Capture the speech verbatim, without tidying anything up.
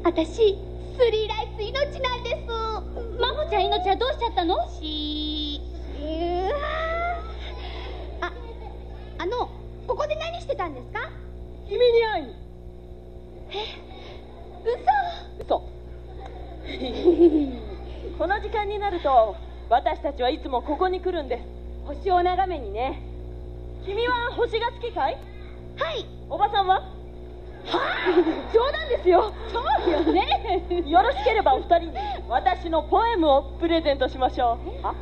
私スリーライス命なんです。 真帆ちゃん命はどうしちゃったの？ しーうわああのここで何してたんですか？ 君に会いに。 え、嘘。 嘘。この時間になると私たちはいつもここに来るんです。星を眺めにね。君は星が好きかい？ はい。 おばさんは？はあ、冗談ですよ。 そうよね。 よろしければお二人に私のポエムをプレゼントしましょう。は？